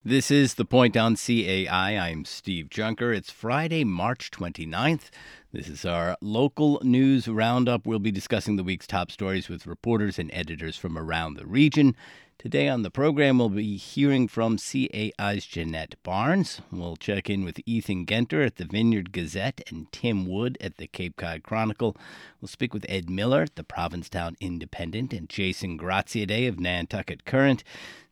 This is The Point on CAI. I'm Steve Junker. It's Friday, March 29th. This is our local news roundup. We'll be discussing the week's top stories with reporters and editors from around the region. Today on the program, we'll be hearing from CAI's Jeanette Barnes. We'll check in with Ethan Genter at the Vineyard Gazette and Tim Wood at the Cape Cod Chronicle. We'll speak with Ed Miller at the Provincetown Independent and Jason Graziadei of Nantucket Current.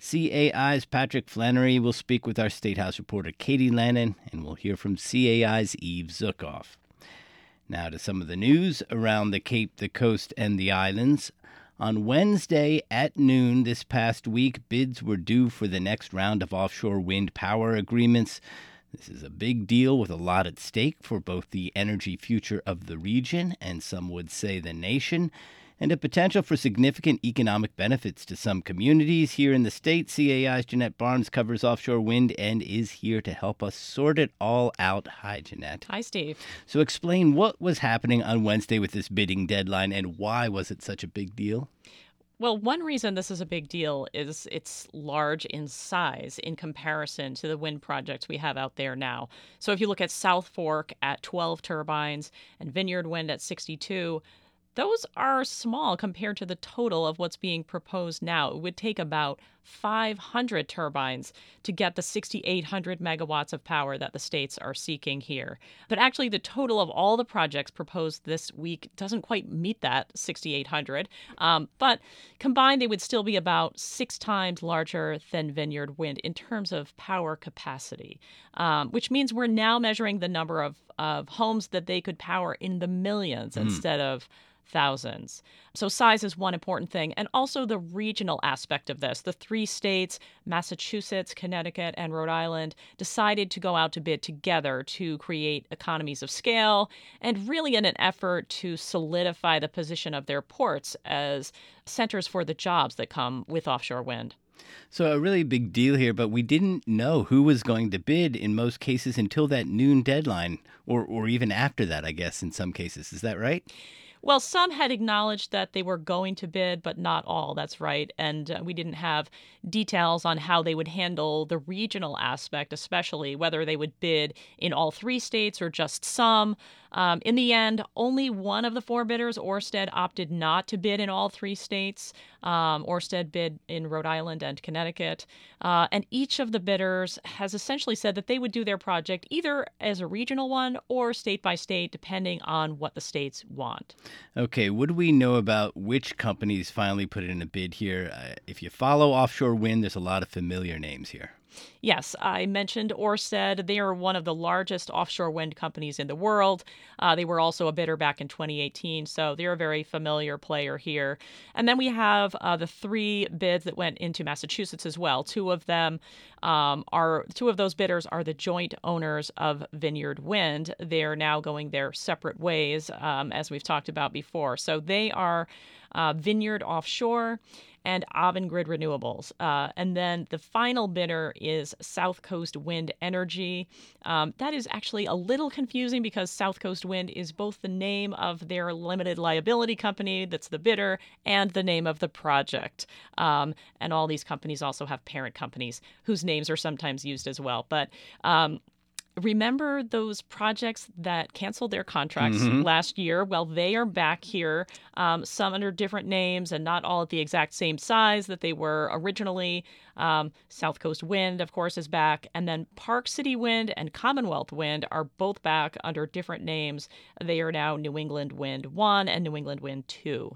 CAI's Patrick Flannery will speak with our State House reporter Katie Lannon, and we'll hear from CAI's Eve Zukoff. Now to some of the news around the Cape, the coast, and the islands. On Wednesday at noon this past week, bids were due for the next round of offshore wind power agreements. This is a big deal with a lot at stake for both the energy future of the region and some would say the nation, and a potential for significant economic benefits to some communities here in the state. CAI's Jeanette Barnes covers offshore wind and is here to help us sort it all out. Hi, Jeanette. Hi, Steve. So explain what was happening on Wednesday with this bidding deadline and why was it such a big deal? Well, one reason this is a big deal is it's large in size in comparison to the wind projects we have out there now. So if you look at South Fork at 12 turbines and Vineyard Wind at 62, those are small compared to the total of what's being proposed now. It would take about 500 turbines to get the 6,800 megawatts of power that the states are seeking here. But actually, the total of all the projects proposed this week doesn't quite meet that 6,800. But combined, they would still be about 6 times larger than Vineyard Wind in terms of power capacity, which means we're now measuring the number of homes that they could power in the millions instead of thousands. So size is one important thing, and also the regional aspect of this. The 3 states, Massachusetts, Connecticut, and Rhode Island, decided to go out to bid together to create economies of scale and really in an effort to solidify the position of their ports as centers for the jobs that come with offshore wind. So a really big deal here, but we didn't know who was going to bid in most cases until that noon deadline, or even after that, I guess, in some cases. Is that right? Well, some had acknowledged that they were going to bid, but not all. That's right. And we didn't have details on how they would handle the regional aspect, especially whether they would bid in all 3 states or just some. In the end, only one of the 4 bidders, Ørsted, opted not to bid in all 3 states. Ørsted bid in Rhode Island and Connecticut. And each of the bidders has essentially said that they would do their project either as a regional one or state by state, depending on what the states want. Okay, what do we know about which companies finally put in a bid here? If you follow offshore wind, there's a lot of familiar names here. Yes, I mentioned Ørsted. They are one of the largest offshore wind companies in the world. They were also a bidder back in 2018, so they're a very familiar player here. And then we have the 3 bids that went into Massachusetts as well. Two of those bidders are the joint owners of Vineyard Wind. They are now going their separate ways, as we've talked about before. So they are Vineyard Offshore and Avangrid Renewables. And then the final bidder is South Coast Wind Energy. That is actually a little confusing because South Coast Wind is both the name of their limited liability company that's the bidder and the name of the project. And all these companies also have parent companies whose names are sometimes used as well. But remember those projects that canceled their contracts last year? Well, they are back here, some under different names and not all at the exact same size that they were originally. South Coast Wind, of course, is back. And then Park City Wind and Commonwealth Wind are both back under different names. They are now New England Wind 1 and New England Wind 2.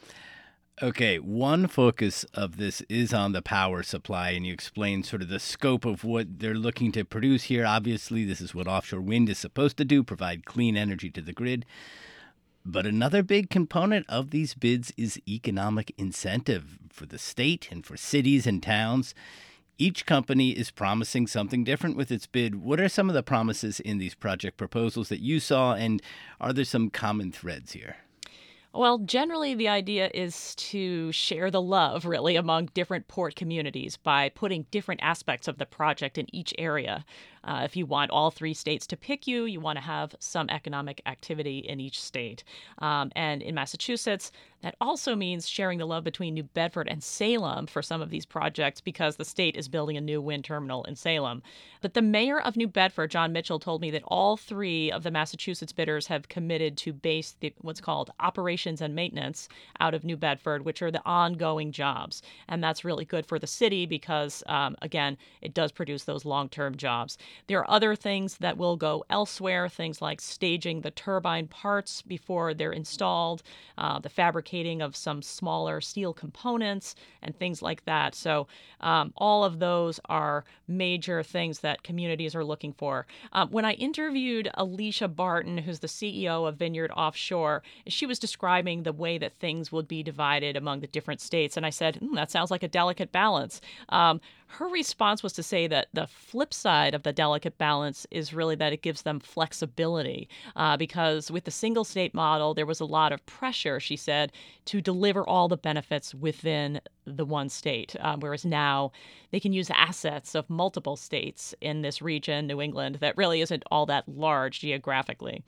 Okay, one focus of this is on the power supply, and you explain sort of the scope of what they're looking to produce here. Obviously, this is what offshore wind is supposed to do, provide clean energy to the grid. But another big component of these bids is economic incentive for the state and for cities and towns. Each company is promising something different with its bid. What are some of the promises in these project proposals that you saw, and are there some common threads here? Well, generally, the idea is to share the love, really, among different port communities by putting different aspects of the project in each area. If you want all three states to pick you, you want to have some economic activity in each state. And in Massachusetts, that also means sharing the love between New Bedford and Salem for some of these projects because the state is building a new wind terminal in Salem. But the mayor of New Bedford, John Mitchell, told me that all three of the Massachusetts bidders have committed to base what's called operations and maintenance out of New Bedford, which are the ongoing jobs. And that's really good for the city because, again, it does produce those long-term jobs. There are other things that will go elsewhere, things like staging the turbine parts before they're installed, the fabrication of some smaller steel components and things like that. So all of those are major things that communities are looking for. When I interviewed Alicia Barton, who's the CEO of Vineyard Offshore, she was describing the way that things would be divided among the different states. And I said, that sounds like a delicate balance. Her response was to say that the flip side of the delicate balance is really that it gives them flexibility because with the single state model, there was a lot of pressure, she said, to deliver all the benefits within the one state, whereas now they can use assets of multiple states in this region, New England, that really isn't all that large geographically.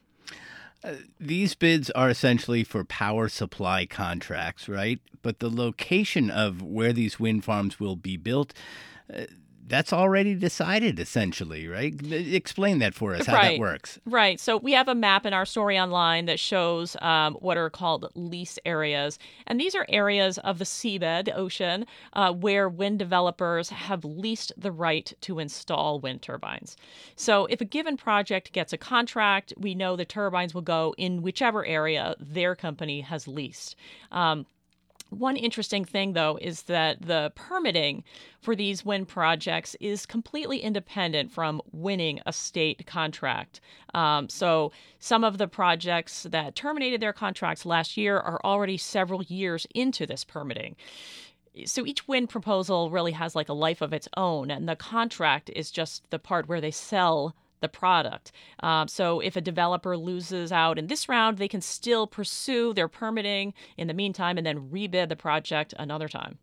These bids are essentially for power supply contracts, right? But the location of where these wind farms will be built, that's already decided, essentially, right? Explain that for us, how that works. Right. So we have a map in our story online that shows what are called lease areas. And these are areas of the seabed, the ocean, where wind developers have leased the right to install wind turbines. So if a given project gets a contract, we know the turbines will go in whichever area their company has leased. One interesting thing, though, is that the permitting for these wind projects is completely independent from winning a state contract. So some of the projects that terminated their contracts last year are already several years into this permitting. So each wind proposal really has like a life of its own, and the contract is just the part where they sell the product. So if a developer loses out in this round, they can still pursue their permitting in the meantime and then rebid the project another time.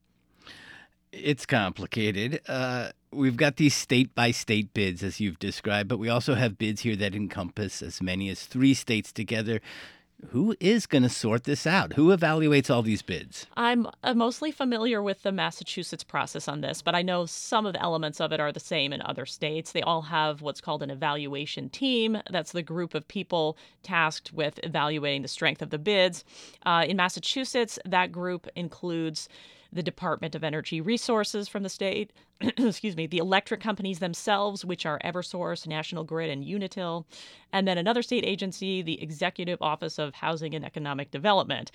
It's complicated. We've got these state-by-state bids, as you've described, but we also have bids here that encompass as many as 3 states together. Who is going to sort this out? Who evaluates all these bids? I'm mostly familiar with the Massachusetts process on this, but I know some of the elements of it are the same in other states. They all have what's called an evaluation team. That's the group of people tasked with evaluating the strength of the bids. In Massachusetts, that group includes the Department of Energy Resources from the state, the electric companies themselves, which are Eversource, National Grid, and Unitil, and then another state agency, the Executive Office of Housing and Economic Development.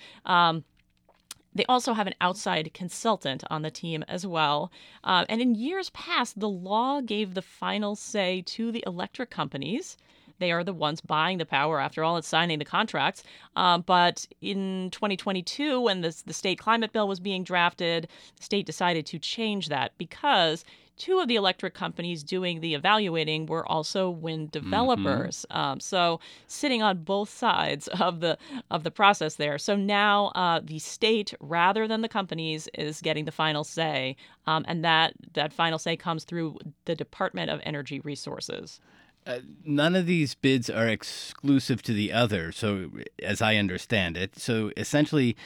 They also have an outside consultant on the team as well. And in years past, the law gave the final say to the electric companies. They are the ones buying the power. After all, it's signing the contracts. But in 2022, when the state climate bill was being drafted, the state decided to change that because 2 of the electric companies doing the evaluating were also wind developers. So sitting on both sides of the process there. So now the state, rather than the companies, is getting the final say. And that final say comes through the Department of Energy Resources. None of these bids are exclusive to the other, so as I understand it. So essentially,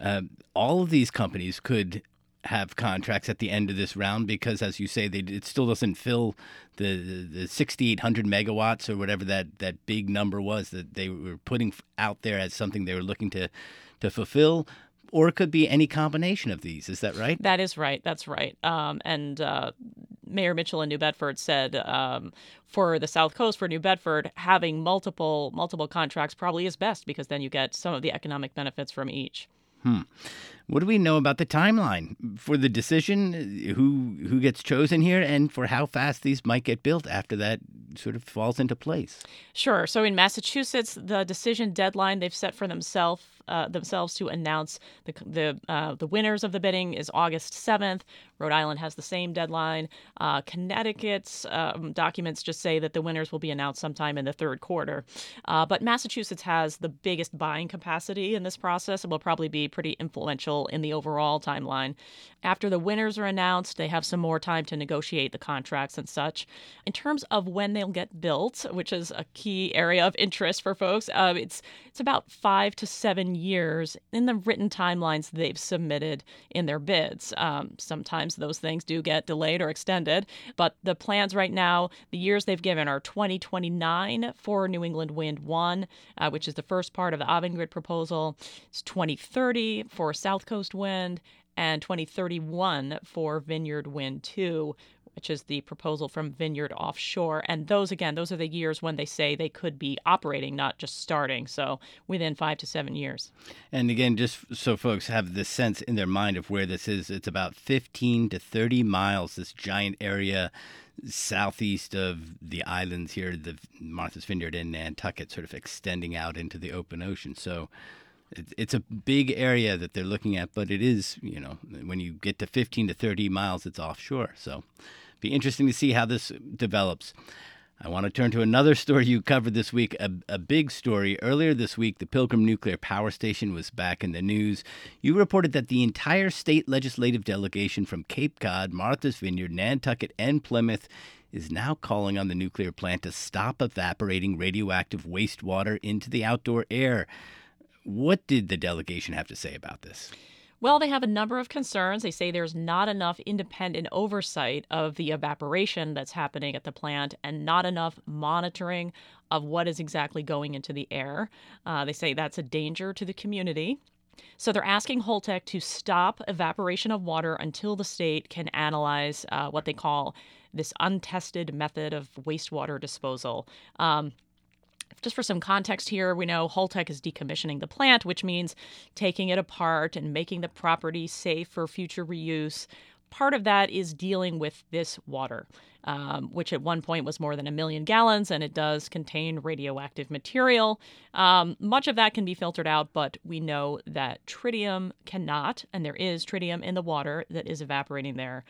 all of these companies could have contracts at the end of this round because, as you say, it still doesn't fill the 6,800 megawatts or whatever that big number was that they were putting out there as something they were looking to fulfill. Or it could be any combination of these. Is that right? That is right. That's right. And Mayor Mitchell in New Bedford said for the South Coast, for New Bedford, having multiple contracts probably is best because then you get some of the economic benefits from each. What do we know about the timeline for the decision, who gets chosen here, and for how fast these might get built after that sort of falls into place? Sure. So in Massachusetts, the decision deadline they've set for themselves themselves to announce the winners of the bidding is August 7th. Rhode Island has the same deadline. Connecticut's documents just say that the winners will be announced sometime in the third quarter. But Massachusetts has the biggest buying capacity in this process and will probably be pretty influential in the overall timeline. After the winners are announced, they have some more time to negotiate the contracts and such. In terms of when they'll get built, which is a key area of interest for folks, it's about 5 to 7 years in the written timelines they've submitted in their bids. Sometimes those things do get delayed or extended, but the plans right now, the years they've given are 2029 for New England Wind 1, which is the first part of the Avangrid proposal. It's 2030 for South Coast Wind, and 2031 for Vineyard Wind 2, which is the proposal from Vineyard Offshore. And those are the years when they say they could be operating, not just starting. So within 5 to 7 years. And again, just so folks have this sense in their mind of where this is, it's about 15 to 30 miles, this giant area southeast of the islands here, the Martha's Vineyard and Nantucket, sort of extending out into the open ocean. So it's a big area that they're looking at, but it is, when you get to 15 to 30 miles, it's offshore. So be interesting to see how this develops. I want to turn to another story you covered this week, a big story. Earlier this week, the Pilgrim Nuclear Power Station was back in the news. You reported that the entire state legislative delegation from Cape Cod, Martha's Vineyard, Nantucket, and Plymouth is now calling on the nuclear plant to stop evaporating radioactive wastewater into the outdoor air. What did the delegation have to say about this? Well, they have a number of concerns. They say there's not enough independent oversight of the evaporation that's happening at the plant and not enough monitoring of what is exactly going into the air. They say that's a danger to the community. So they're asking Holtec to stop evaporation of water until the state can analyze what they call this untested method of wastewater disposal. Just for some context here, we know Holtec is decommissioning the plant, which means taking it apart and making the property safe for future reuse. Part of that is dealing with this water, which at one point was more than 1 million gallons, and it does contain radioactive material. Much of that can be filtered out, but we know that tritium cannot, and there is tritium in the water that is evaporating there.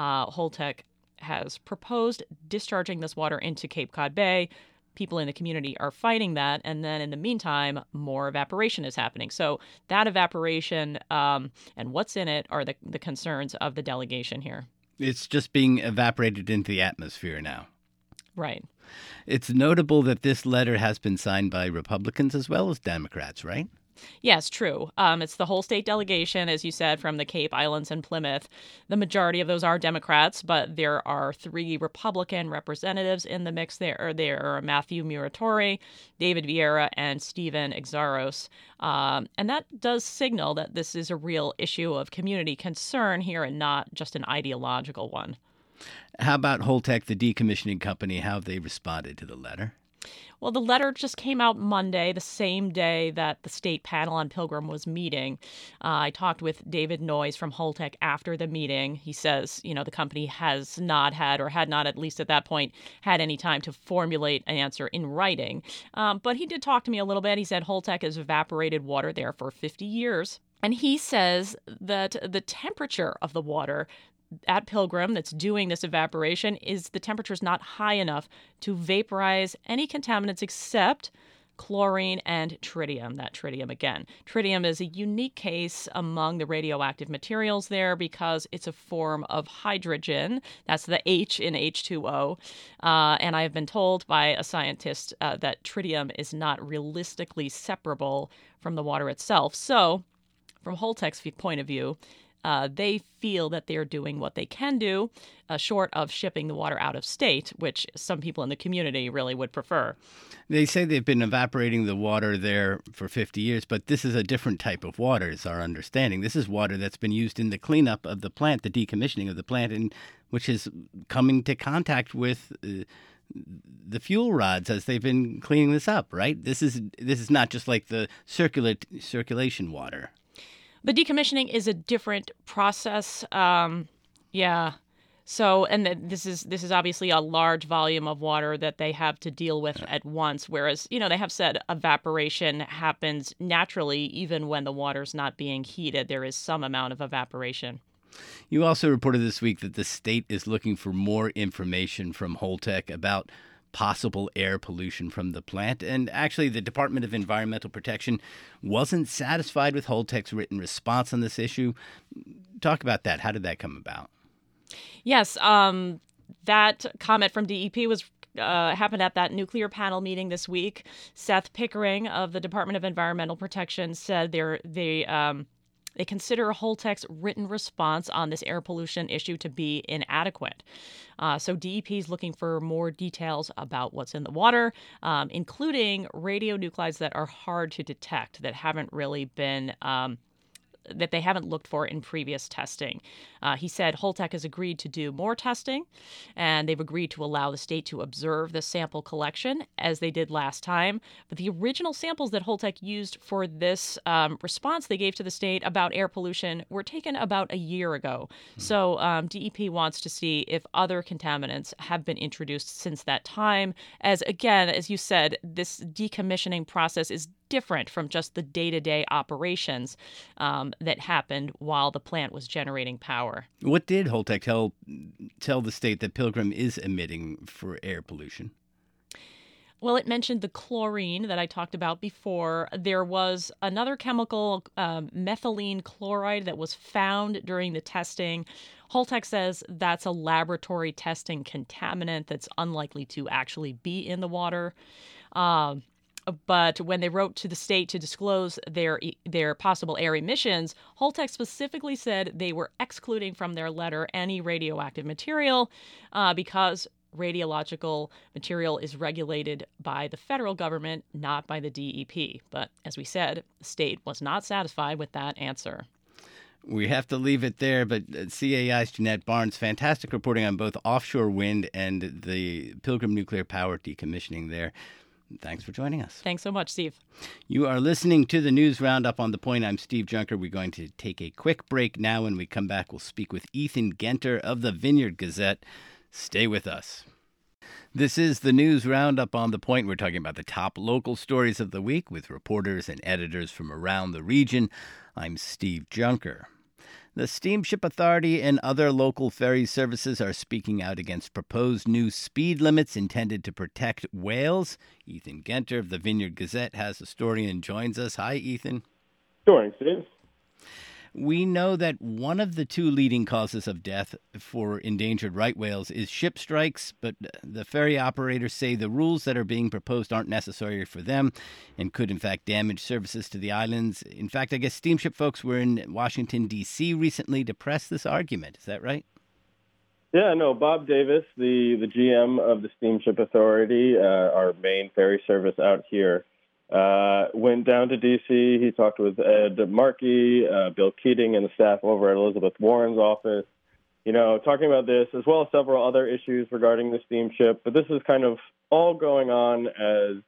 Holtec has proposed discharging this water into Cape Cod Bay. People in the community are fighting that, and then in the meantime, more evaporation is happening. So that evaporation and what's in it are the concerns of the delegation here. It's just being evaporated into the atmosphere now. Right. It's notable that this letter has been signed by Republicans as well as Democrats, right? Yes, true. It's the whole state delegation, as you said, from the Cape Islands and Plymouth. The majority of those are Democrats, but there are 3 Republican representatives in the mix. There are Matthew Muratori, David Vieira, and Stephen Exaros. And that does signal that this is a real issue of community concern here and not just an ideological one. How about Holtec, the decommissioning company? How have they responded to the letter? Well, the letter just came out Monday, the same day that the state panel on Pilgrim was meeting. I talked with David Noyes from Holtec after the meeting. He says, the company has not had, or had not at least at that point, had any time to formulate an answer in writing. But he did talk to me a little bit. He said Holtec has evaporated water there for 50 years. And he says that the temperature of the water at Pilgrim that's doing this evaporation is the temperature's not high enough to vaporize any contaminants except chlorine and tritium. That tritium again. Tritium is a unique case among the radioactive materials there because it's a form of hydrogen. That's the H in H2O. And I have been told by a scientist that tritium is not realistically separable from the water itself. So, from Holtec's point of view, they feel that they're doing what they can do, short of shipping the water out of state, which some people in the community really would prefer. They say they've been evaporating the water there for 50 years, but this is a different type of water, is our understanding. This is water that's been used in the cleanup of the plant, the decommissioning of the plant, and which is coming to contact with the fuel rods as they've been cleaning this up, right? This is not just like the circulation water. The decommissioning is a different process. So, and this is obviously a large volume of water that they have to deal with at once. Whereas, they have said evaporation happens naturally, even when the water's not being heated. There is some amount of evaporation. You also reported this week that the state is looking for more information from Holtec about possible air pollution from the plant. And actually, the Department of Environmental Protection wasn't satisfied with Holtec's written response on this issue. Talk about that. How did that come about? Yes, that comment from DEP was happened at that nuclear panel meeting this week. Seth Pickering of the Department of Environmental Protection said they consider Holtec's written response on this air pollution issue to be inadequate. So DEP is looking for more details about what's in the water, including radionuclides that are hard to detect, that haven't really been that they haven't looked for in previous testing. He said Holtec has agreed to do more testing, and they've agreed to allow the state to observe the sample collection as they did last time. But the original samples that Holtec used for this response they gave to the state about air pollution were taken about a year ago. So DEP wants to see if other contaminants have been introduced since that time. As again, as you said, this decommissioning process is different from just the day-to-day operations that happened while the plant was generating power. What did Holtec tell the state that Pilgrim is emitting for air pollution? Well, it mentioned the chlorine that I talked about before. There was another chemical, methylene chloride, that was found during the testing. Holtec says that's a laboratory testing contaminant that's unlikely to actually be in the water. But when they wrote to the state to disclose their possible air emissions, Holtec specifically said they were excluding from their letter any radioactive material because radiological material is regulated by the federal government, not by the DEP. But as we said, the state was not satisfied with that answer. We have to leave it there, but CAI's Jeanette Barnes, fantastic reporting on both offshore wind and the Pilgrim nuclear power decommissioning there. Thanks for joining us. Thanks so much, Steve. You are listening to the News Roundup on The Point. I'm Steve Junker. We're going to take a quick break now. When we come back, we'll speak with Ethan Genter of the Vineyard Gazette. Stay with us. This is the News Roundup on The Point. We're talking about the top local stories of the week with reporters and editors from around the region. I'm Steve Junker. The Steamship Authority and other local ferry services are speaking out against proposed new speed limits intended to protect whales. Ethan Genter of the Vineyard Gazette has a story and joins us. Hi, Ethan. Good morning, Steve. We know that one of the two leading causes of death for endangered right whales is ship strikes, but the ferry operators say the rules that are being proposed aren't necessary for them and could, in fact, damage services to the islands. In fact, I guess steamship folks were in Washington, D.C. recently to press this argument. Is that right? Yeah, no, Bob Davis, the GM of the Steamship Authority, our main ferry service out here, went down to D.C. He talked with Ed Markey, Bill Keating, and the staff over at Elizabeth Warren's office, talking about this as well as several other issues regarding the steamship. But this is kind of all going on as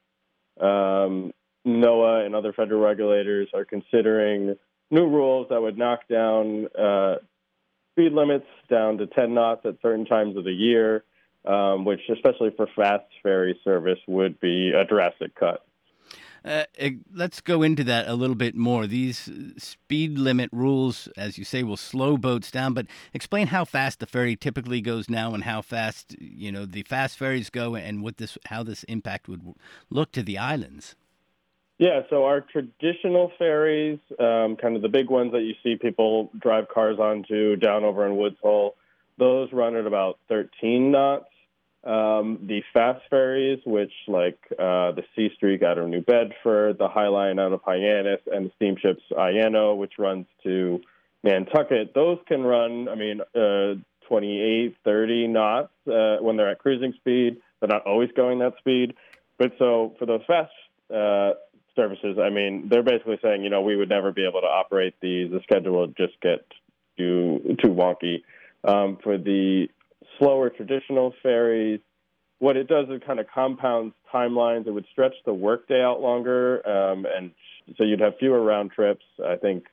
NOAA and other federal regulators are considering new rules that would knock down speed limits down to 10 knots at certain times of the year, which, especially for fast ferry service, would be a drastic cut. Let's go into that a little bit more. These speed limit rules, as you say, will slow boats down, but explain how fast the ferry typically goes now and how fast, the fast ferries go and how this impact would look to the islands. Yeah, so our traditional ferries, kind of the big ones that you see people drive cars onto down over in Woods Hole, those run at about 13 knots. The fast ferries, which the Sea Streak out of New Bedford, the High Line out of Hyannis, and the steamships Iano, which runs to Nantucket, those can run, 28, 30 knots when they're at cruising speed. They're not always going that speed. But so for those fast services, they're basically saying, we would never be able to operate these. The schedule would just get too wonky. For the slower traditional ferries, what it does is kind of compounds timelines. It would stretch the workday out longer, and so you'd have fewer round trips. I think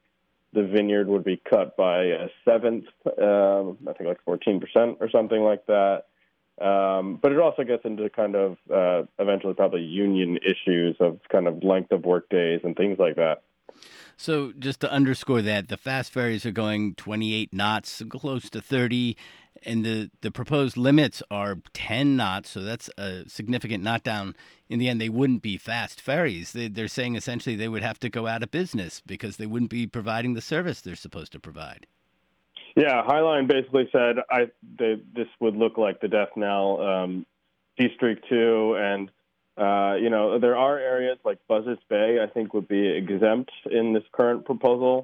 the vineyard would be cut by a seventh, I think like 14% or something like that. But it also gets into kind of eventually probably union issues of kind of length of work days and things like that. So just to underscore that, the fast ferries are going 28 knots, close to 30, and the proposed limits are 10 knots, so that's a significant knockdown. In the end, they wouldn't be fast ferries. They're saying essentially they would have to go out of business because they wouldn't be providing the service they're supposed to provide. Yeah, Highline basically said this would look like the death knell, Seastreak 2, and there are areas like Buzzards Bay, I think, would be exempt in this current proposal.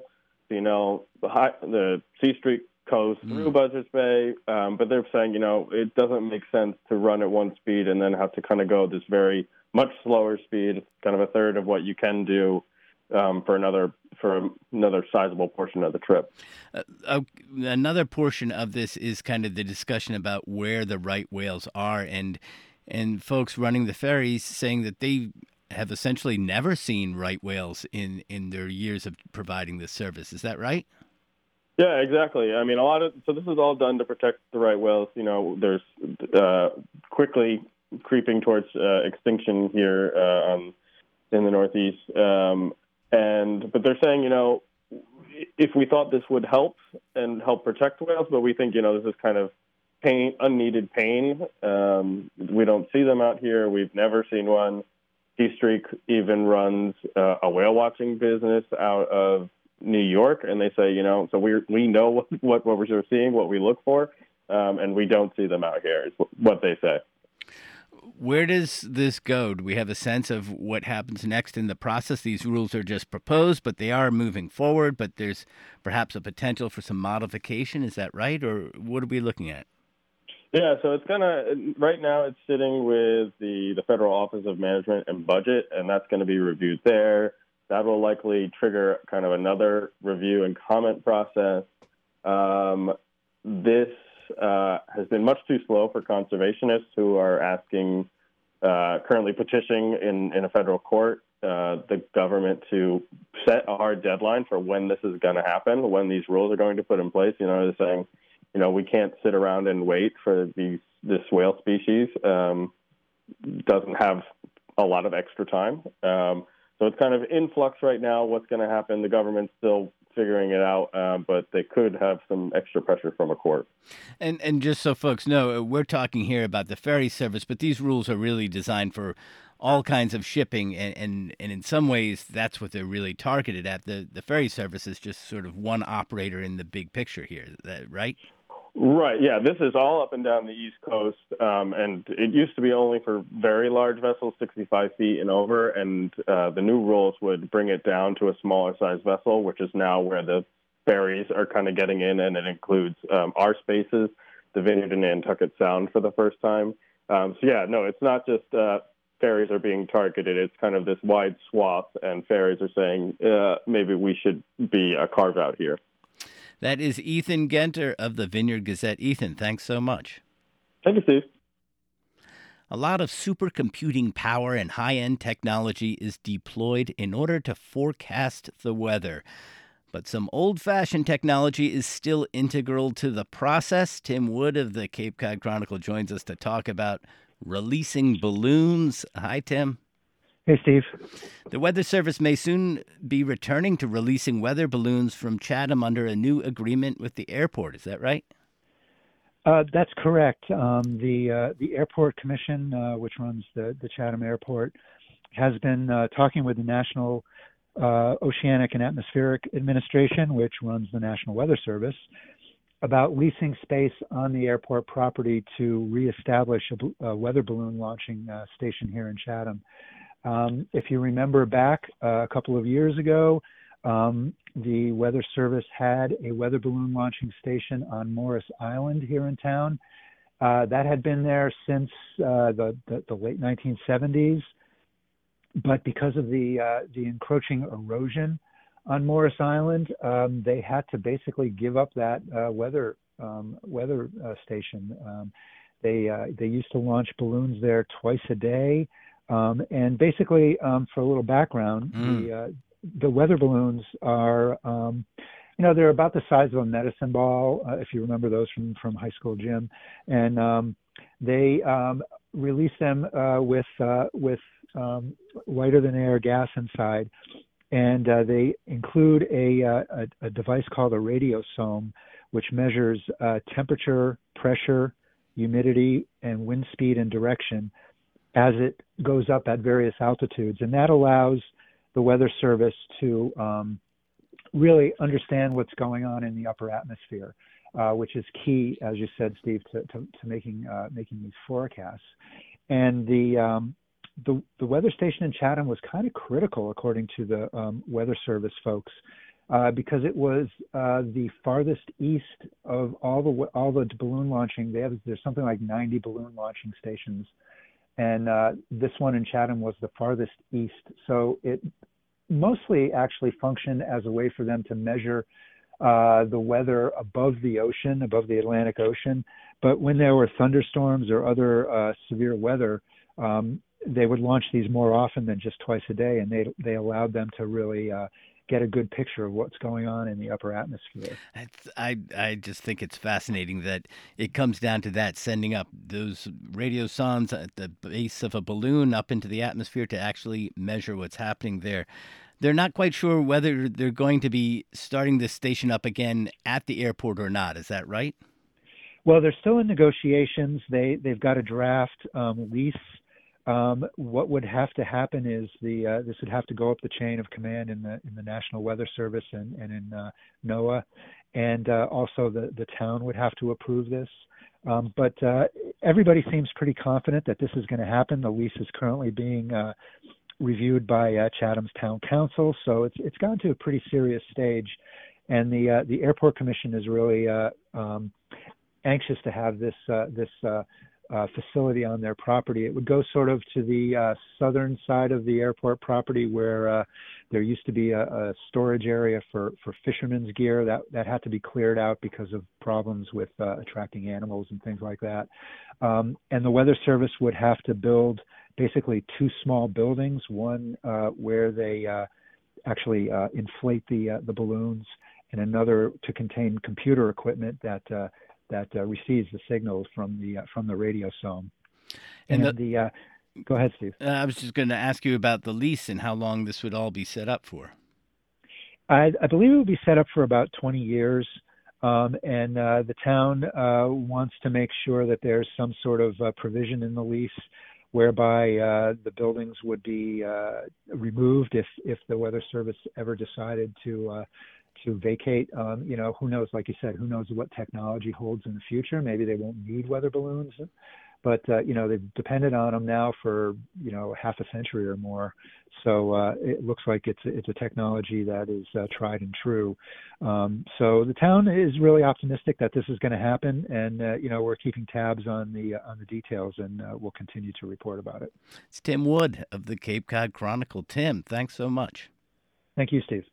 The Seastreak goes through Buzzards Bay, but they're saying, it doesn't make sense to run at one speed and then have to kind of go this very much slower speed, kind of a third of what you can do for another sizable portion of the trip. Another portion of this is kind of the discussion about where the right whales are, and folks running the ferries saying that they have essentially never seen right whales in their years of providing this service. Is that right? Yeah, exactly. I mean, so this is all done to protect the right whales. There's quickly creeping towards extinction here in the Northeast. But they're saying, if we thought this would help and help protect whales, but we think, this is kind of unneeded pain. We don't see them out here. We've never seen one. Seastreak even runs a whale watching business out of New York, and they say, so we know what we're seeing, what we look for, and we don't see them out here, is what they say. Where does this go? Do we have a sense of what happens next in the process? These rules are just proposed, but they are moving forward, but there's perhaps a potential for some modification. Is that right? Or what are we looking at? Yeah, so right now it's sitting with the Federal Office of Management and Budget, and that's going to be reviewed there. That will likely trigger kind of another review and comment process. This has been much too slow for conservationists who are currently petitioning in a federal court, the government to set a hard deadline for when this is going to happen, when these rules are going to put in place. They're saying, we can't sit around and wait for this whale species. Doesn't have a lot of extra time. So it's kind of in flux right now. What's going to happen? The government's still figuring it out, but they could have some extra pressure from a court. And just so folks know, we're talking here about the ferry service, but these rules are really designed for all kinds of shipping, and in some ways that's what they're really targeted at. The ferry service is just sort of one operator in the big picture here, right? Right, yeah. This is all up and down the East Coast, and it used to be only for very large vessels, 65 feet and over, and the new rules would bring it down to a smaller size vessel, which is now where the ferries are kind of getting in, and it includes our spaces, the Vineyard and Nantucket Sound for the first time. It's not just ferries are being targeted. It's kind of this wide swath, and ferries are saying maybe we should be a carve-out here. That is Ethan Genter of the Vineyard Gazette. Ethan, thanks so much. Thank you, Steve. A lot of supercomputing power and high-end technology is deployed in order to forecast the weather. But some old-fashioned technology is still integral to the process. Tim Wood of the Cape Cod Chronicle joins us to talk about releasing balloons. Hi, Tim. Hey, Steve. The Weather Service may soon be returning to releasing weather balloons from Chatham under a new agreement with the airport. Is that right? That's correct. The Airport Commission, which runs the Chatham Airport, has been talking with the National Oceanic and Atmospheric Administration, which runs the National Weather Service, about leasing space on the airport property to reestablish a weather balloon launching station here in Chatham. If you remember back a couple of years ago, the Weather Service had a weather balloon launching station on Morris Island here in town. That had been there since the late 1970s, but because of the encroaching erosion on Morris Island, they had to basically give up that weather station. They used to launch balloons there twice a day. And basically, for a little background, the weather balloons are they're about the size of a medicine ball, if you remember those from high school gym, and they release them with lighter than air gas inside, and they include a device called a radiosome, which measures temperature, pressure, humidity, and wind speed and direction as it goes up at various altitudes, and that allows the Weather Service to really understand what's going on in the upper atmosphere, which is key, as you said, Steve, to making these forecasts. And the weather station in Chatham was kind of critical, according to the Weather Service folks, because it was the farthest east of all the balloon launching. There's something like 90 balloon launching stations, and this one in Chatham was the farthest east. So it mostly actually functioned as a way for them to measure the weather above the ocean, above the Atlantic Ocean. But when there were thunderstorms or other severe weather, they would launch these more often than just twice a day, and they allowed them to really get a good picture of what's going on in the upper atmosphere. I just think it's fascinating that it comes down to that, sending up those radiosondes at the base of a balloon up into the atmosphere to actually measure what's happening there. They're not quite sure whether they're going to be starting this station up again at the airport or not. Is that right? Well, they're still in negotiations. They've got a draft lease. What would have to happen is this would have to go up the chain of command in the National Weather Service and in NOAA, and also the town would have to approve this. But everybody seems pretty confident that this is going to happen. The lease is currently being reviewed by Chatham's Town Council, so it's gone to a pretty serious stage, and the Airport Commission is really anxious to have this facility on their property. It would go sort of to the southern side of the airport property, where there used to be a storage area for fishermen's gear that had to be cleared out because of problems with attracting animals and things like that. And the Weather Service would have to build basically two small buildings, one where they actually inflate the balloons, and another to contain computer equipment that receives the signals from the radiosome. Go ahead, Steve. I was just going to ask you about the lease and how long this would all be set up for. I believe it will be set up for about 20 years, and the town wants to make sure that there's some sort of provision in the lease whereby the buildings would be removed if the Weather Service ever decided to vacate. Who knows, like you said, who knows what technology holds in the future. Maybe they won't need weather balloons, but they've depended on them now for half a century or more. So it looks like it's a technology that is tried and true. So the town is really optimistic that this is going to happen, and we're keeping tabs on the details, and we'll continue to report about it. It's Tim Wood of the Cape Cod Chronicle. Tim, thanks so much. Thank you, Steve.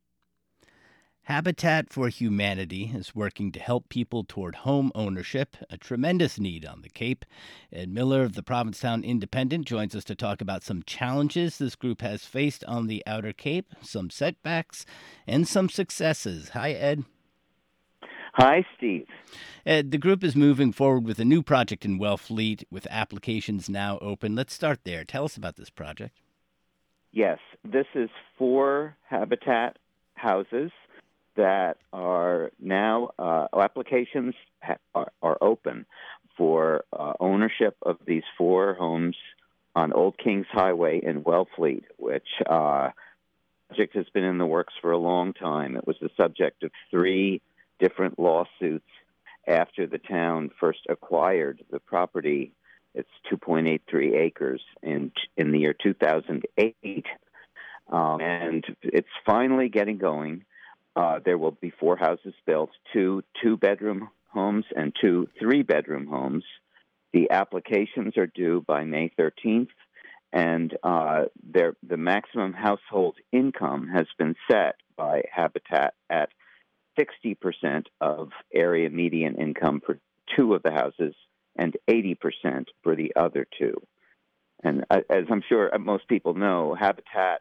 Habitat for Humanity is working to help people toward home ownership, a tremendous need on the Cape. Ed Miller of the Provincetown Independent joins us to talk about some challenges this group has faced on the Outer Cape, some setbacks, and some successes. Hi, Ed. Hi, Steve. Ed, the group is moving forward with a new project in Wellfleet with applications now open. Let's start there. Tell us about this project. Yes, this is 4 Habitat houses that are now applications are open for ownership of these 4 homes on Old Kings Highway in Wellfleet, which project has been in the works for a long time. It was the subject of 3 different lawsuits after the town first acquired the property. It's 2.83 acres in the year 2008, and it's finally getting going. There will be 4 houses built, 2 2-bedroom homes and 2 3-bedroom homes. The applications are due by May 13th, and the maximum household income has been set by Habitat at 60% of area median income for 2 of the houses and 80% for the other 2. And as I'm sure most people know, Habitat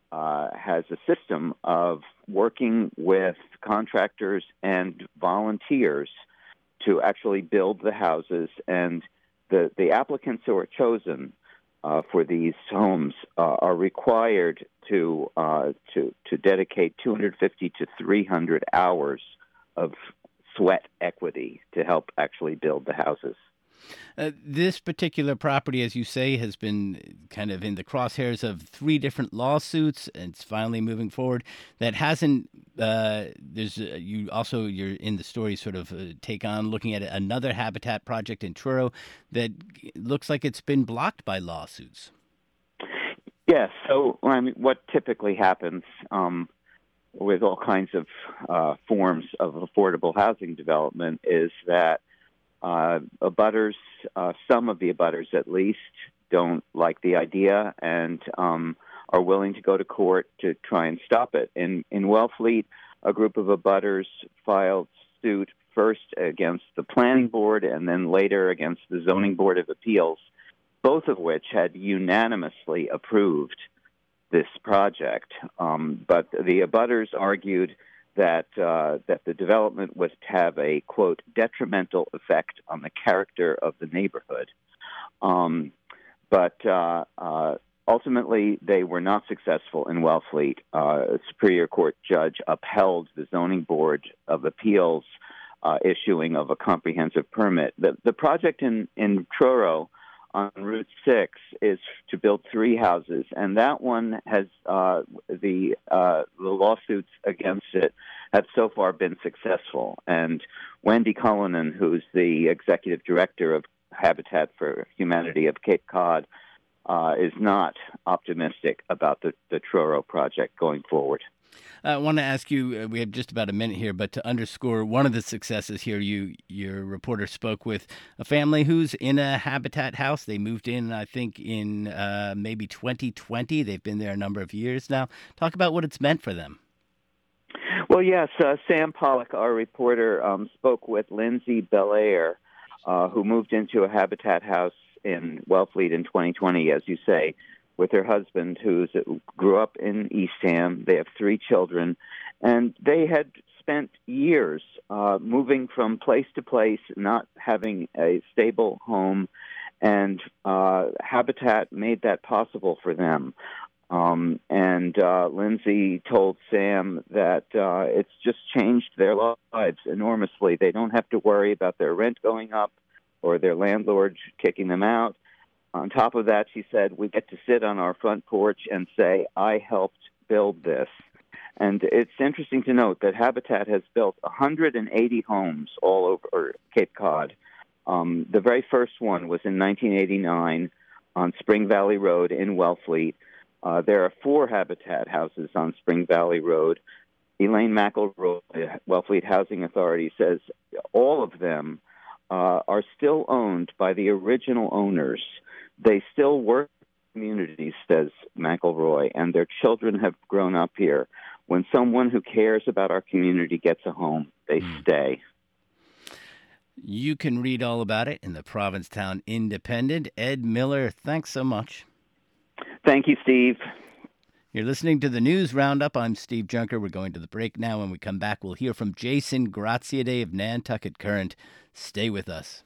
has a system of working with contractors and volunteers to actually build the houses, and the applicants who are chosen for these homes are required to dedicate 250 to 300 hours of sweat equity to help actually build the houses. This particular property, as you say, has been kind of in the crosshairs of 3 different lawsuits, and it's finally moving forward. That hasn't. You're in the story, sort of take on looking at another habitat project in Truro that looks like it's been blocked by lawsuits. Yes. So, what typically happens with all kinds of forms of affordable housing development is that abutters, some of the abutters at least, don't like the idea and are willing to go to court to try and stop it. In Wellfleet, a group of abutters filed suit first against the planning board and then later against the zoning board of appeals, both of which had unanimously approved this project. But the abutters argued that the development was to have a, quote, detrimental effect on the character of the neighborhood. But ultimately, they were not successful in Wellfleet. A Superior Court judge upheld the Zoning Board of Appeals issuing of a comprehensive permit. The project in Truro on Route 6 is to build 3 houses, and that one has the lawsuits against it have so far been successful. And Wendy Cullinan, who's the executive director of Habitat for Humanity of Cape Cod, is not optimistic about the Truro project going forward. I want to ask you, we have just about a minute here, but to underscore one of the successes here, your reporter spoke with a family who's in a Habitat house. They moved in, I think, in maybe 2020. They've been there a number of years now. Talk about what it's meant for them. Well, yes, Sam Pollock, our reporter, spoke with Lindsay Belair, who moved into a Habitat house in Wellfleet in 2020, as you say, with her husband, who grew up in Eastham. They have 3 children, and they had spent years moving from place to place, not having a stable home, and Habitat made that possible for them. And Lindsay told Sam that it's just changed their lives enormously. They don't have to worry about their rent going up or their landlord kicking them out. On top of that, she said, we get to sit on our front porch and say, I helped build this. And it's interesting to note that Habitat has built 180 homes all over Cape Cod. The very first one was in 1989 on Spring Valley Road in Wellfleet. There are 4 Habitat houses on Spring Valley Road. Elaine McElroy, Wellfleet Housing Authority, says all of them are still owned by the original owners. They still work in communities, says McElroy, and their children have grown up here. When someone who cares about our community gets a home, they stay. You can read all about it in the Provincetown Independent. Ed Miller, thanks so much. Thank you, Steve. You're listening to the News Roundup. I'm Steve Junker. We're going to the break now. When we come back, we'll hear from Jason Graziadei of Nantucket Current. Stay with us.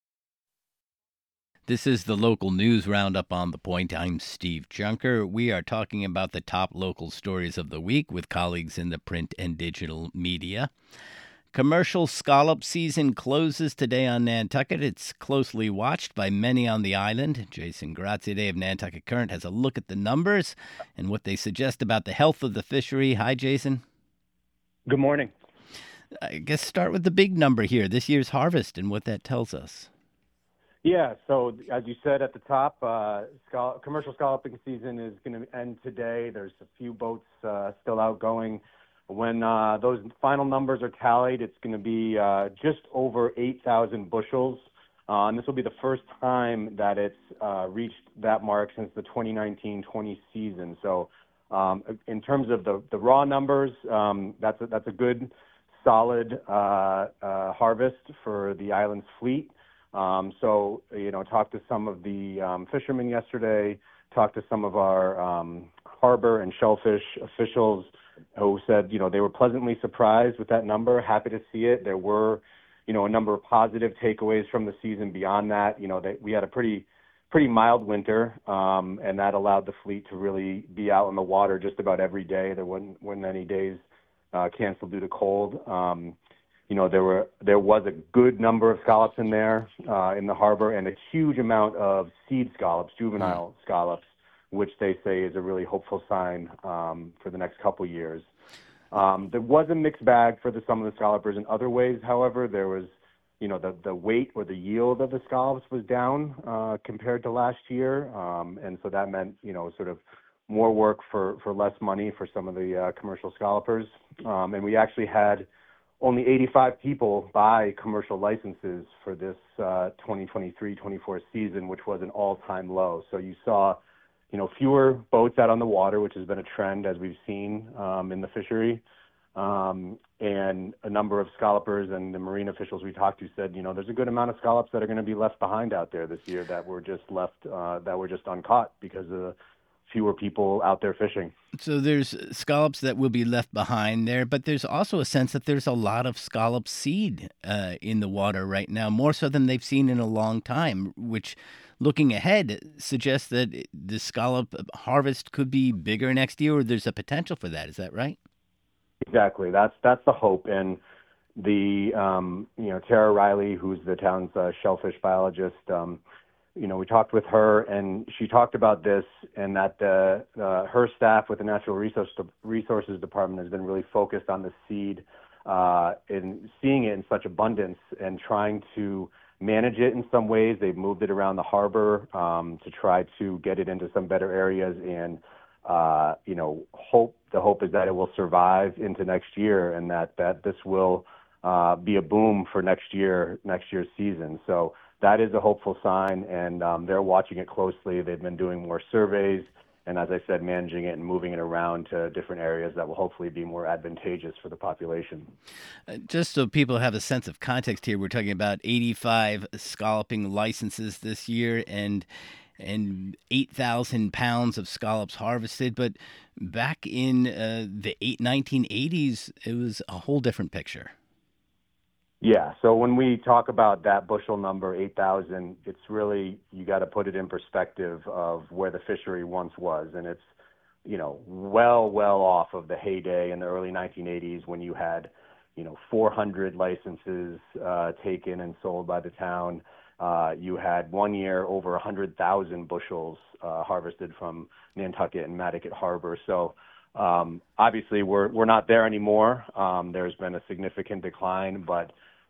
This is the local news roundup on The Point. I'm Steve Junker. We are talking about the top local stories of the week with colleagues in the print and digital media. Commercial scallop season closes today on Nantucket. It's closely watched by many on the island. Jason Graziadei of Nantucket Current has a look at the numbers and what they suggest about the health of the fishery. Hi, Jason. Good morning. I guess start with the big number here, this year's harvest and what that tells us. Yeah, so as you said at the top, commercial scalloping season is going to end today. There's a few boats still outgoing. When those final numbers are tallied, it's going to be just over 8,000 bushels. And this will be the first time that it's reached that mark since the 2019-20 season. So in terms of the raw numbers, that's a good, solid harvest for the island's fleet. So, talked to some of the fishermen yesterday, talked to some of our harbor and shellfish officials who said, they were pleasantly surprised with that number, happy to see it. There were, a number of positive takeaways from the season beyond that. We had a pretty mild winter, and that allowed the fleet to really be out in the water just about every day. There weren't any days canceled due to cold. There was a good number of scallops in there in the harbor, and a huge amount of seed scallops, juvenile scallops, which they say is a really hopeful sign for the next couple years. There was a mixed bag for some of the scallopers in other ways. However, there was, the weight or the yield of the scallops was down compared to last year, and so that meant, sort of more work for less money for some of the commercial scallopers. And we actually had only 85 people buy commercial licenses for this 2023-24 season, which was an all-time low. So you saw, fewer boats out on the water, which has been a trend as we've seen in the fishery. And a number of scallopers and the marine officials we talked to said, there's a good amount of scallops that are going to be left behind out there this year that were just uncaught because of fewer people out there fishing. So there's scallops that will be left behind there, but there's also a sense that there's a lot of scallop seed in the water right now, more so than they've seen in a long time, which, looking ahead, suggests that the scallop harvest could be bigger next year, or there's a potential for that. Is that right? Exactly. That's the hope. And the Tara Riley, who's the town's shellfish biologist, we talked with her, and she talked about this, and that her staff with the Natural Resources Department has been really focused on the seed and seeing it in such abundance and trying to manage it in some ways. They've moved it around the harbor to try to get it into some better areas, and the hope is that it will survive into next year, and that this will be a boom for next year's season. So that is a hopeful sign, and they're watching it closely. They've been doing more surveys, and as I said, managing it and moving it around to different areas that will hopefully be more advantageous for the population. Just so people have a sense of context here, we're talking about 85 scalloping licenses this year and 8,000 pounds of scallops harvested. But back in the 1980s, it was a whole different picture. Yeah, so when we talk about that bushel number, 8,000, it's really, you got to put it in perspective of where the fishery once was. And it's, well off of the heyday in the early 1980s when you had, 400 licenses taken and sold by the town. You had one year over 100,000 bushels harvested from Nantucket and Madaket Harbor. So obviously we're not there anymore. There's been a significant decline, but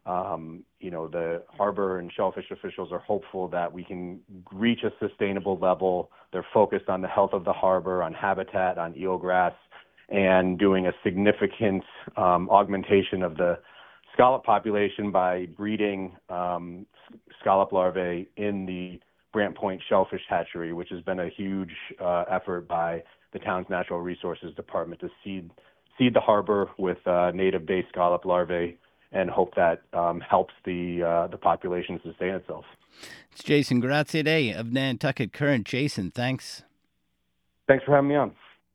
the harbor and shellfish officials are hopeful that we can reach a sustainable level. They're focused on the health of the harbor, on habitat, on eelgrass, and doing a significant augmentation of the scallop population by breeding scallop larvae in the Brant Point Shellfish Hatchery, which has been a huge effort by the town's Natural Resources Department to seed the harbor with native-based scallop larvae, and hope that helps the population sustain itself. It's Jason Graziadei of Nantucket Current. Jason, thanks. Thanks for having me on.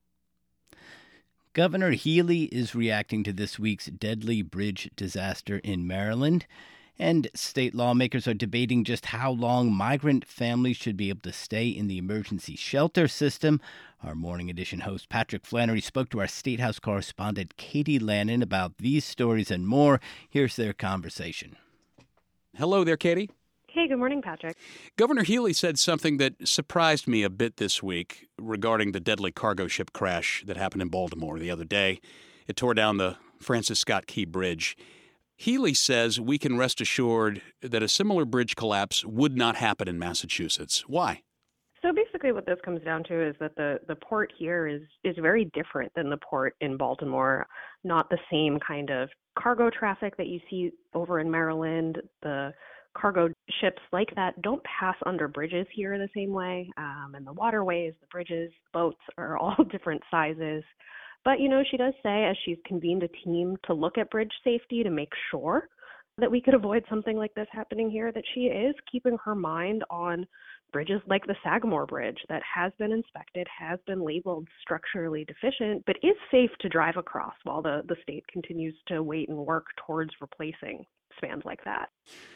Governor Healey is reacting to this week's deadly bridge disaster in Maryland, and state lawmakers are debating just how long migrant families should be able to stay in the emergency shelter system. Our Morning Edition host Patrick Flannery spoke to our State House correspondent Katie Lannon about these stories and more. Here's their conversation. Hello there, Katie. Hey, good morning, Patrick. Governor Healey said something that surprised me a bit this week regarding the deadly cargo ship crash that happened in Baltimore the other day. It tore down the Francis Scott Key Bridge. Healey says we can rest assured that a similar bridge collapse would not happen in Massachusetts. Why? So basically what this comes down to is that the port here is very different than the port in Baltimore. Not the same kind of cargo traffic that you see over in Maryland. The cargo ships like that don't pass under bridges here the same way. And the waterways, the bridges, boats are all different sizes. But, she does say, as she's convened a team to look at bridge safety to make sure that we could avoid something like this happening here, that she is keeping her mind on bridges like the Sagamore Bridge that has been inspected, has been labeled structurally deficient, but is safe to drive across while the state continues to wait and work towards replacing spans like that.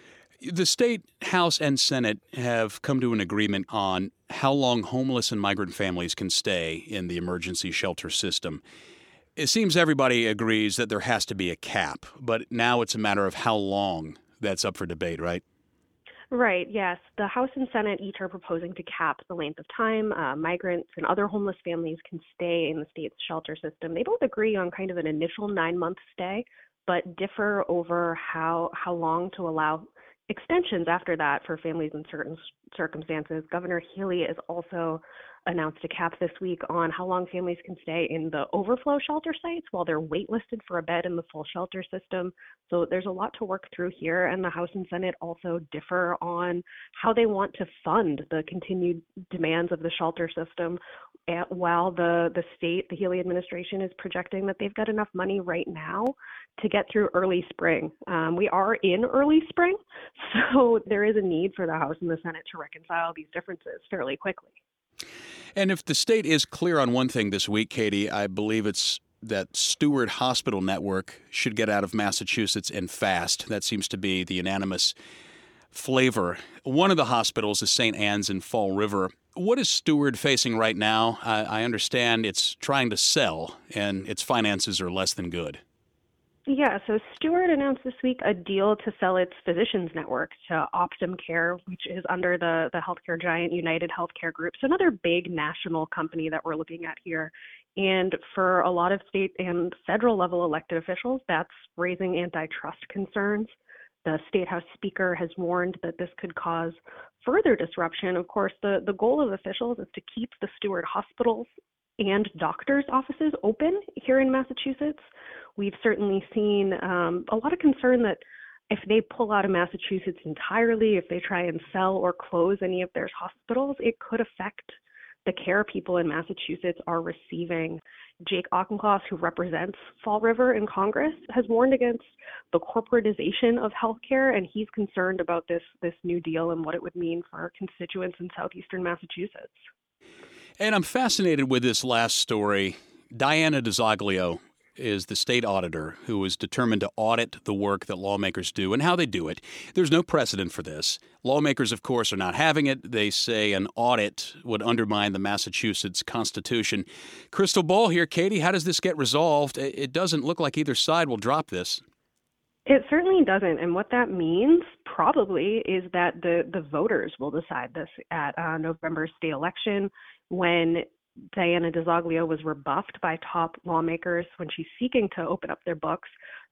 The state House and Senate have come to an agreement on how long homeless and migrant families can stay in the emergency shelter system. It seems everybody agrees that there has to be a cap, but now it's a matter of how long. That's up for debate, right? Right, yes. The House and Senate each are proposing to cap the length of time migrants and other homeless families can stay in the state's shelter system. They both agree on kind of an initial 9-month stay, but differ over how long to allow extensions after that for families in certain circumstances. Governor Healy has also announced a cap this week on how long families can stay in the overflow shelter sites while they're waitlisted for a bed in the full shelter system. So there's a lot to work through here, and the House and Senate also differ on how they want to fund the continued demands of the shelter system, while the state, the Healy administration, is projecting that they've got enough money right now to get through early spring. We are in early spring, so there is a need for the House and the Senate to reconcile these differences fairly quickly. And if the state is clear on one thing this week, Katie, I believe it's that Steward Hospital Network should get out of Massachusetts and fast. That seems to be the unanimous flavor. One of the hospitals is St. Anne's in Fall River. What is Steward facing right now? I understand it's trying to sell, and its finances are less than good. Yeah, so Steward announced this week a deal to sell its physicians network to Optum Care, which is under the healthcare giant United Healthcare Group. So another big national company that we're looking at here. And for a lot of state and federal level elected officials, that's raising antitrust concerns. The State House Speaker has warned that this could cause further disruption. Of course, the goal of officials is to keep the Steward hospitals and doctors' offices open here in Massachusetts. We've certainly seen a lot of concern that if they pull out of Massachusetts entirely, if they try and sell or close any of their hospitals, it could affect the care people in Massachusetts are receiving. Jake Auchincloss, who represents Fall River in Congress, has warned against the corporatization of healthcare, and he's concerned about this new deal and what it would mean for our constituents in southeastern Massachusetts. And I'm fascinated with this last story. Diana DiZoglio is the state auditor who is determined to audit the work that lawmakers do and how they do it. There's no precedent for this. Lawmakers, of course, are not having it. They say an audit would undermine the Massachusetts Constitution. Crystal ball here, Katie, how does this get resolved? It doesn't look like either side will drop this. It certainly doesn't. And what that means probably is that the voters will decide this at November's state election, when Diana DiZoglio was rebuffed by top lawmakers when she's seeking to open up their books,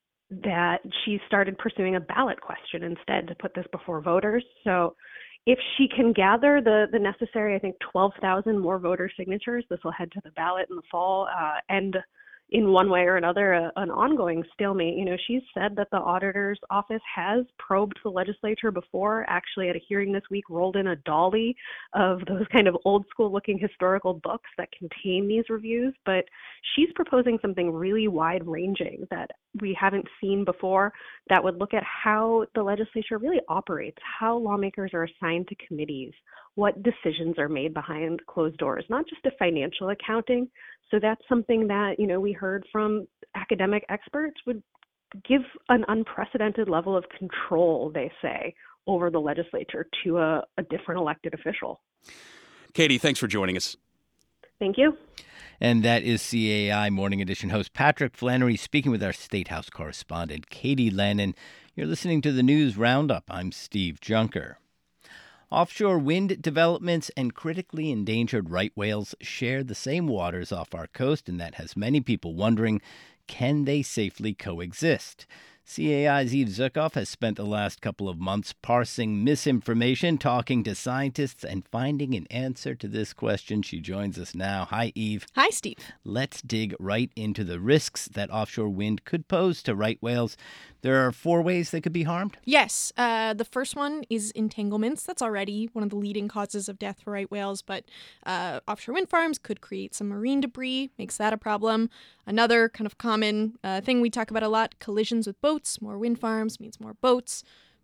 that she started pursuing a ballot question instead to put this before voters. So if she can gather the necessary, I think, 12,000 more voter signatures, this will head to the ballot in the fall, and in one way or another, an ongoing stalemate. You know, she's said that the auditor's office has probed the legislature before, actually at a hearing this week, rolled in a dolly of those kind of old school looking historical books that contain these reviews. But she's proposing something really wide ranging that we haven't seen before, that would look at how the legislature really operates, how lawmakers are assigned to committees, what decisions are made behind closed doors, not just a financial accounting. So that's something that, you know, we heard from academic experts would give an unprecedented level of control, they say, over the legislature to a different elected official. Katie, thanks for joining us. Thank you. And that is CAI Morning Edition host Patrick Flannery speaking with our State House correspondent Katie Lannon. You're listening to the News Roundup. I'm Steve Junker. Offshore wind developments and critically endangered right whales share the same waters off our coast, and that has many people wondering, can they safely coexist? CAI's Eve Zukoff has spent the last couple of months parsing misinformation, talking to scientists, and finding an answer to this question. She joins us now. Hi, Eve. Hi, Steve. Let's dig right into the risks that offshore wind could pose to right whales. There are 4 ways they could be harmed? Yes. The first one is entanglements. That's already one of the leading causes of death for right whales, but offshore wind farms could create some marine debris, makes that a problem. Another kind of common thing we talk about a lot, collisions with boats. More wind farms means more boats.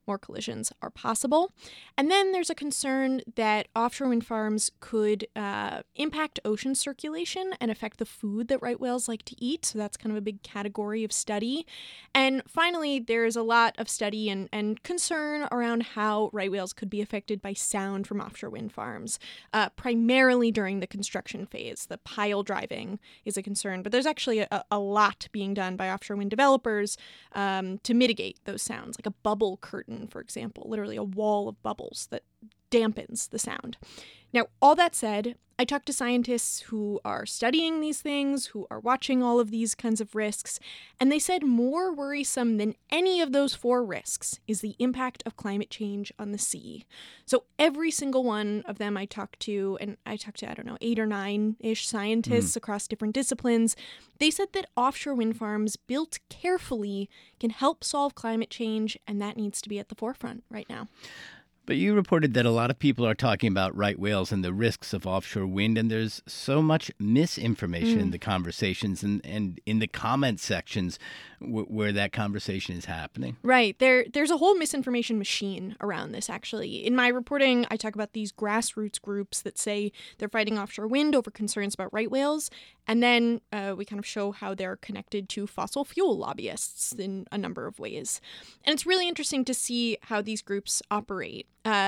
more collisions are possible. And then there's a concern that offshore wind farms could impact ocean circulation and affect the food that right whales like to eat. So that's kind of a big category of study. And finally, there's a lot of study and concern around how right whales could be affected by sound from offshore wind farms, primarily during the construction phase. The pile driving is a concern, but there's actually a lot being done by offshore wind developers to mitigate those sounds, like a bubble curtain, for example, literally a wall of bubbles that dampens the sound. Now, all that said, I talked to scientists who are studying these things, who are watching all of these kinds of risks, and they said more worrisome than any of those 4 risks is the impact of climate change on the sea. So every single one of them I talked to, and I talked to, 8 or 9-ish scientists across different disciplines, they said that offshore wind farms built carefully can help solve climate change, and that needs to be at the forefront right now. But you reported that a lot of people are talking about right whales and the risks of offshore wind, and there's so much misinformation in the conversations and in the comment sections where that conversation is happening. Right. There's a whole misinformation machine around this, actually. In my reporting, I talk about these grassroots groups that say they're fighting offshore wind over concerns about right whales, and then we kind of show how they're connected to fossil fuel lobbyists in a number of ways. And it's really interesting to see how these groups operate.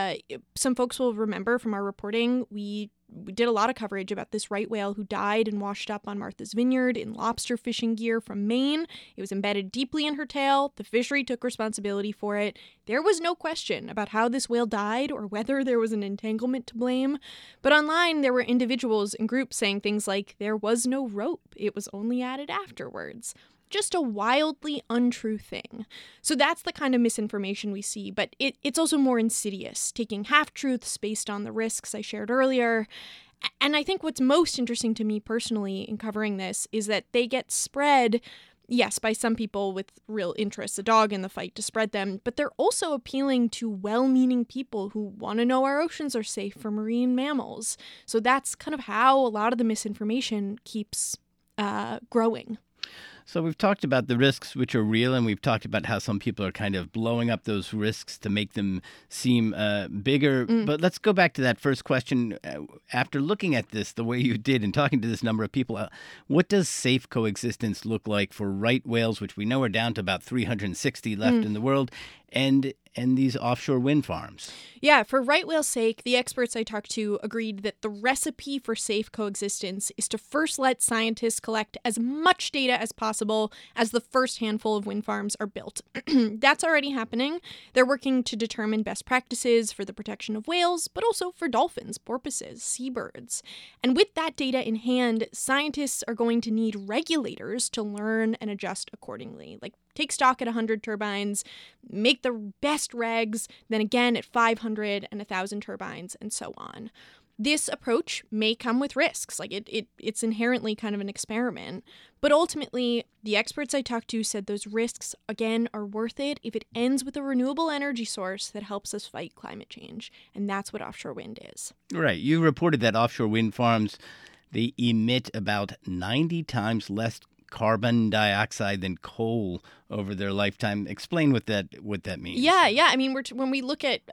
Some folks will remember from our reporting, we did a lot of coverage about this right whale who died and washed up on Martha's Vineyard in lobster fishing gear from Maine. It was embedded deeply in her tail. The fishery took responsibility for it. There was no question about how this whale died or whether there was an entanglement to blame. But online, there were individuals and groups saying things like, there was no rope. It was only added afterwards. Just a wildly untrue thing. So that's the kind of misinformation we see, but it's also more insidious, taking half-truths based on the risks I shared earlier. And I think what's most interesting to me personally in covering this is that they get spread, yes, by some people with real interests, a dog in the fight to spread them, but they're also appealing to well-meaning people who want to know our oceans are safe for marine mammals. So that's kind of how a lot of the misinformation keeps growing. So we've talked about the risks which are real, and we've talked about how some people are kind of blowing up those risks to make them seem bigger. But let's go back to that first question. After looking at this the way you did and talking to this number of people, what does safe coexistence look like for right whales, which we know are down to about 360 left in the world, and these offshore wind farms? Yeah, for right whale's sake, the experts I talked to agreed that the recipe for safe coexistence is to first let scientists collect as much data as possible as the first handful of wind farms are built. That's already happening. They're working to determine best practices for the protection of whales, but also for dolphins, porpoises, seabirds. And with that data in hand, scientists are going to need regulators to learn and adjust accordingly. Like, take stock at 100 turbines, make the best regs, then again at 500 and 1,000 turbines, and so on. This approach may come with risks. Like it's inherently kind of an experiment. But ultimately, the experts I talked to said those risks, again, are worth it if it ends with a renewable energy source that helps us fight climate change. And that's what offshore wind is. Right. You reported that offshore wind farms, they emit about 90 times less carbon dioxide than coal over their lifetime. Explain what that means. Yeah. I mean, when we look at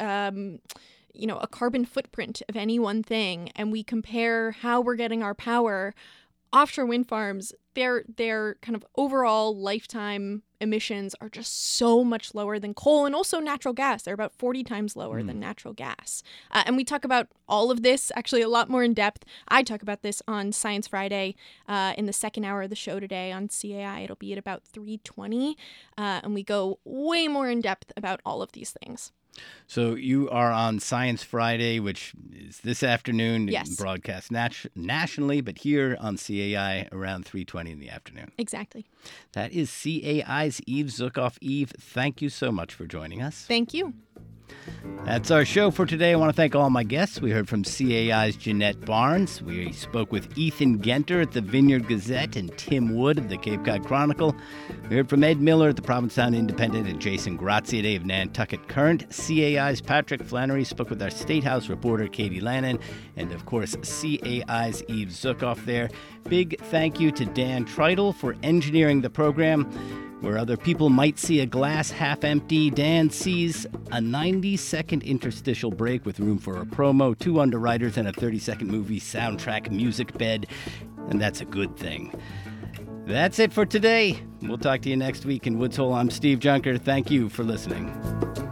a carbon footprint of any one thing, and we compare how we're getting our power, offshore wind farms, their kind of overall lifetime emissions are just so much lower than coal and also natural gas. They're about 40 times lower than natural gas. And we talk about all of this actually a lot more in depth. I talk about this on Science Friday in the second hour of the show today on CAI. It'll be at about 3:20. And we go way more in depth about all of these things. So you are on Science Friday, which is this afternoon. Yes. Broadcast nationally, but here on CAI around 3:20 in the afternoon. Exactly. That is CAI's Eve Zukoff. Eve, thank you so much for joining us. Thank you. That's our show for today. I want to thank all my guests. We heard from CAI's Jeanette Barnes. We spoke with Ethan Genter at the Vineyard Gazette and Tim Wood of the Cape Cod Chronicle. We heard from Ed Miller at the Provincetown Independent and Jason Graziadei of Nantucket Current. CAI's Patrick Flannery spoke with our State House reporter Katie Lannon. And, of course, CAI's Eve Zukoff there. Big thank you to Dan Tritle for engineering the program. Where other people might see a glass half empty, Dan sees a 90-second interstitial break with room for a promo, 2 underwriters, and a 30-second movie soundtrack music bed. And that's a good thing. That's it for today. We'll talk to you next week in Woods Hole. I'm Steve Junker. Thank you for listening.